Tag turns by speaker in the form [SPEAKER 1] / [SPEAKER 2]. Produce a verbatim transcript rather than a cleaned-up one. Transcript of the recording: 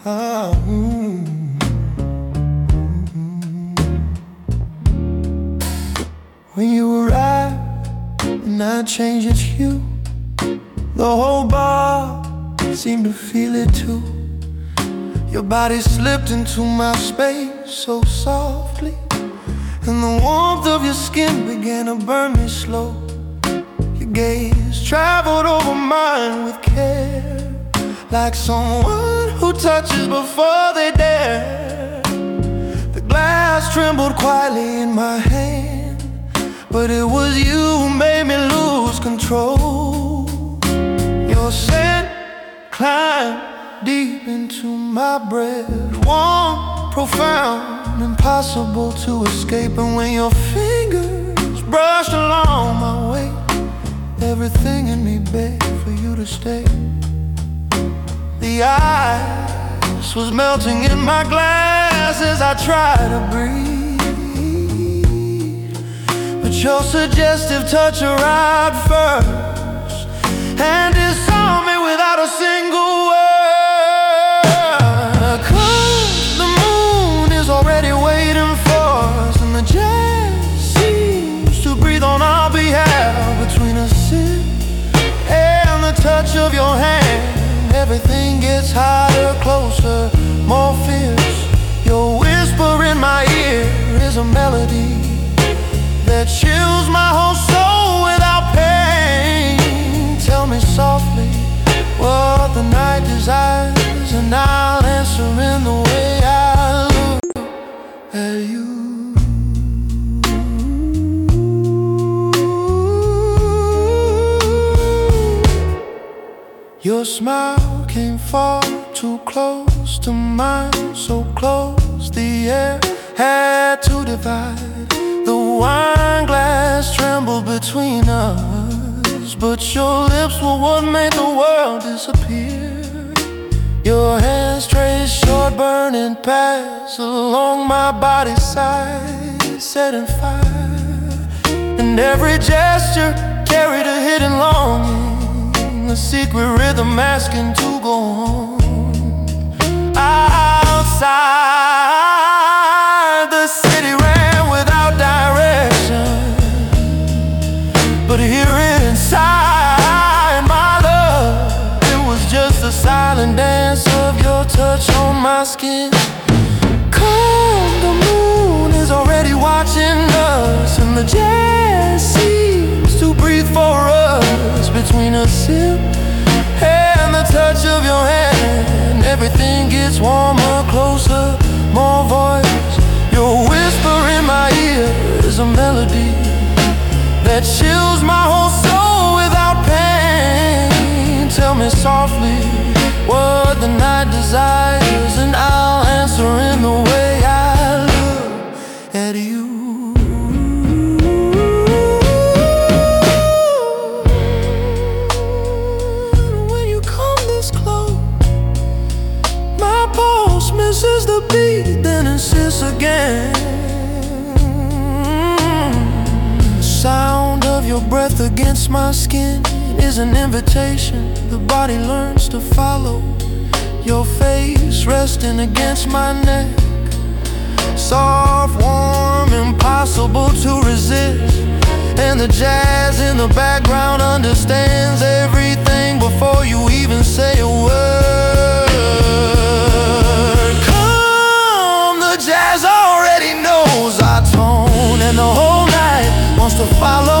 [SPEAKER 1] Oh, mm, mm. When you arrived and I changed its hue, the whole bar seemed to feel it too. Your body slipped into my space so softly, and the warmth of your skin began to burn me slow. Your gaze traveled over mine with care, like someone who touches before they dare. The glass trembled quietly in my hand, but it was you who made me lose control. Your scent climbed deep into my breath, warm, profound, impossible to escape. And when your fingers brushed along my way, everything in me begged for you to stay. The ice was melting in my glass as I tried to breathe, but your suggestive touch arrived first and disarmed me without a single word. 'Cause the moon is already waiting for us, and the jazz seems to breathe on our behalf. Between a sip and the touch of your hand, everything gets hotter, closer, more fierce. Your whisper in my ear is a melody that chills my whole soul without pain. Tell me softly what the night desires, and I'll answer in the way I look at you. Your smile came far too close to mine, so close the air had to divide. The wine glass trembled between us, but your lips were what made the world disappear. Your hands traced short burning paths along my body's side, setting fire, and every gesture carried a hidden longing, a secret rhythm asking to go on. Outside, the city ran without direction, but here inside, my love, it was just a silent dance of your touch on my skin. Come, the moon is already watching us, and the jazz seems to breathe for us. Between a sip and the touch of your hand, everything gets warmer, closer, more voice. Your whisper in my ear is a melody that chills my whole soul without pain. Tell me softly what the night desires, and I'll answer in the way I look at you. Misses the beat, then insists again. The sound of your breath against my skin is an invitation the body learns to follow. Your face resting against my neck, soft, warm, impossible to resist. And the jazz in the background understands everything before you even say a word. Jazz already knows our tone, and the whole night wants to follow